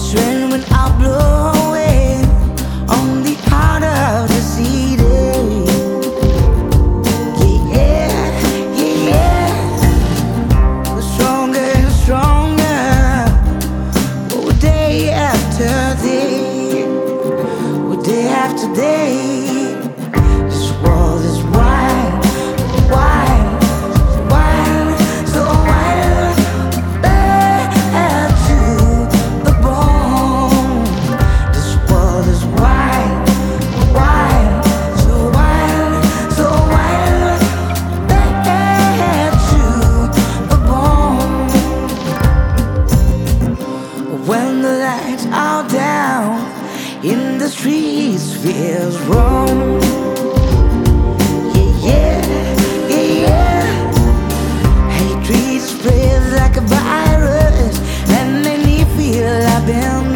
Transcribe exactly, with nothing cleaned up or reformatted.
When when I blow away on the heart of the city. Yeah, yeah, yeah. We're stronger and stronger. Oh, day after day, oh, day after day. This world is wide, wide, wide, so wide, bad to the bone. This world is wide, wide, so wide, so wide, bad to the bone. When the lights are down in the streets, feels wrong. Yeah, yeah, yeah, yeah. Hatred spreads like a virus and many feel I've been